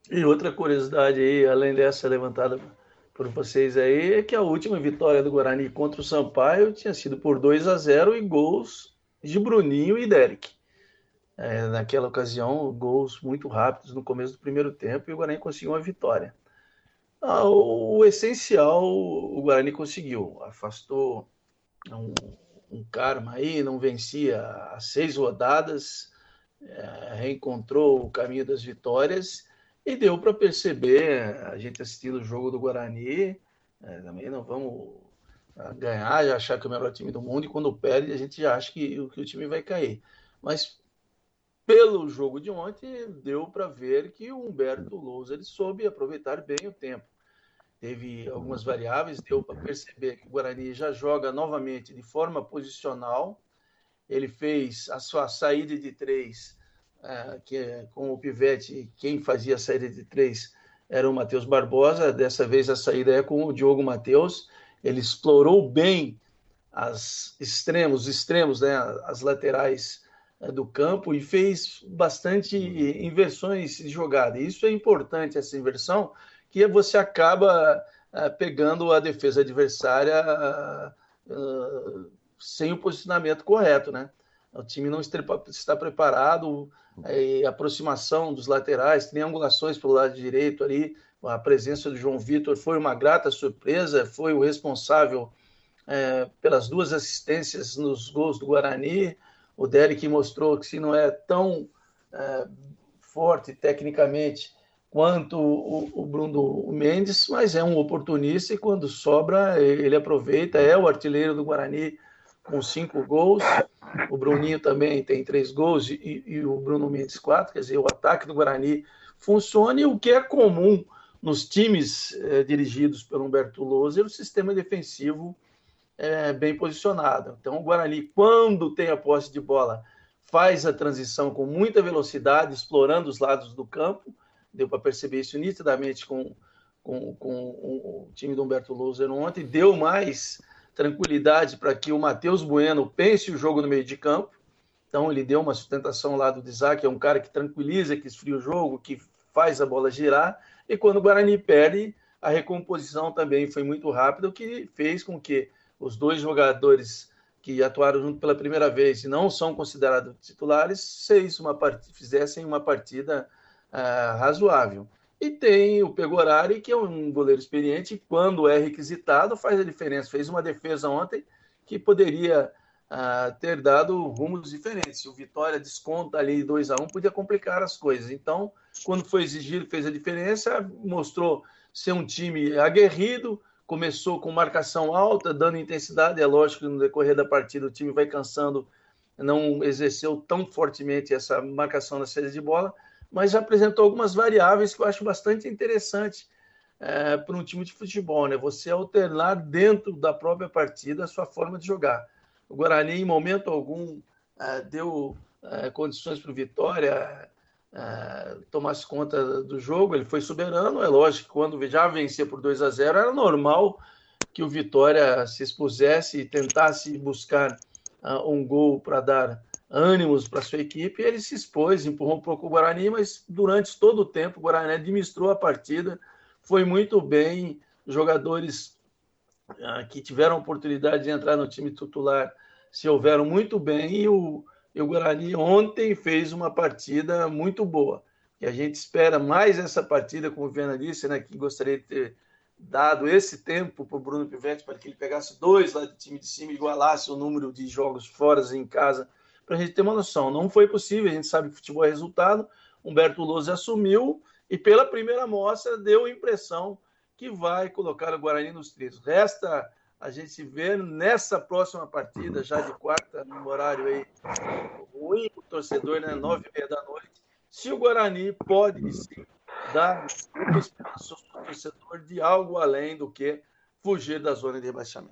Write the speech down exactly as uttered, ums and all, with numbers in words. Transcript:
E outra curiosidade aí, além dessa levantada por vocês aí, é que a última vitória do Guarani contra o Sampaio tinha sido por dois a zero e gols de Bruninho e Derek. É, naquela ocasião, gols muito rápidos no começo do primeiro tempo e o Guarani conseguiu uma vitória. Ah, o, o essencial o Guarani conseguiu. Afastou um, um karma aí, não vencia as seis rodadas, é, reencontrou o caminho das vitórias e deu para perceber, a gente assistindo o jogo do Guarani, é, também não vamos ganhar, já achar que é o melhor time do mundo, e quando perde a gente já acha que, que o time vai cair. Mas pelo jogo de ontem, deu para ver que o Humberto Lousa ele soube aproveitar bem o tempo. Teve algumas variáveis, deu para perceber que o Guarani já joga novamente de forma posicional. Ele fez a sua saída de três, uh, que é, com o Pivete, quem fazia a saída de três era o Matheus Barbosa. Dessa vez a saída é com o Diogo Matheus. Ele explorou bem as extremos, os extremos, né, as laterais uh, do campo e fez bastante inversões de jogada. Isso é importante, essa inversão, que você acaba uh, pegando a defesa adversária uh, sem o posicionamento correto, né? O time não está preparado, a aproximação dos laterais, triangulações pelo lado direito ali, a presença do João Vitor foi uma grata surpresa, foi o responsável é, pelas duas assistências nos gols do Guarani. O Derek mostrou que se não é tão é, forte tecnicamente quanto o, o Bruno Mendes, mas é um oportunista e quando sobra ele aproveita, é o artilheiro do Guarani com cinco gols. O Bruninho também tem três gols e, e o Bruno Mendes quatro. Quer dizer, o ataque do Guarani funciona e o que é comum nos times eh, dirigidos pelo Humberto Lousa é o sistema defensivo eh, bem posicionado. Então, o Guarani, quando tem a posse de bola, faz a transição com muita velocidade, explorando os lados do campo. Deu para perceber isso nitidamente com, com, com o time do Humberto Lousa ontem. Deu mais tranquilidade para que o Matheus Bueno pense o jogo no meio de campo. Então, ele deu uma sustentação ao lado do Isaac, é um cara que tranquiliza, que esfria o jogo, que faz a bola girar. E quando o Guarani perde, a recomposição também foi muito rápida, o que fez com que os dois jogadores que atuaram junto pela primeira vez e não são considerados titulares uma part... fizessem uma partida uh, razoável. E tem o Pegorari, que é um goleiro experiente, e quando é requisitado, faz a diferença. Fez uma defesa ontem que poderia uh, ter dado rumos diferentes. Se o Vitória desconta ali dois a um, podia complicar as coisas. Então, quando foi exigido, fez a diferença, mostrou ser um time aguerrido, começou com marcação alta, dando intensidade. É lógico que no decorrer da partida o time vai cansando, não exerceu tão fortemente essa marcação na saída de bola, mas já apresentou algumas variáveis que eu acho bastante interessante é, para um time de futebol, né? Você alternar dentro da própria partida a sua forma de jogar. O Guarani, em momento algum, é, deu é, condições para o Vitória é, tomasse conta do jogo, ele foi soberano. É lógico que quando já vencia por dois a zero, era normal que o Vitória se expusesse e tentasse buscar uh, um gol para dar ânimos para sua equipe. Ele se expôs, empurrou um pouco o Guarani, mas durante todo o tempo o Guarani administrou a partida, foi muito bem. Jogadores uh, que tiveram a oportunidade de entrar no time titular se houveram muito bem e o, e o Guarani ontem fez uma partida muito boa. E a gente espera mais essa partida, como o Viana disse, né, que gostaria de ter dado esse tempo para o Bruno Pivete, para que ele pegasse dois lá de time de cima e igualasse o número de jogos fora em casa, para a gente ter uma noção. Não foi possível, a gente sabe que futebol é resultado. Humberto Lousa assumiu e pela primeira mostra deu a impressão que vai colocar o Guarani nos trilhos. Resta a gente ver nessa próxima partida, já de quarta, no horário aí ruim para o torcedor, né, nove e meia da noite, se o Guarani pode sim dar muita esperança ao torcedor de algo além do que fugir da zona de rebaixamento.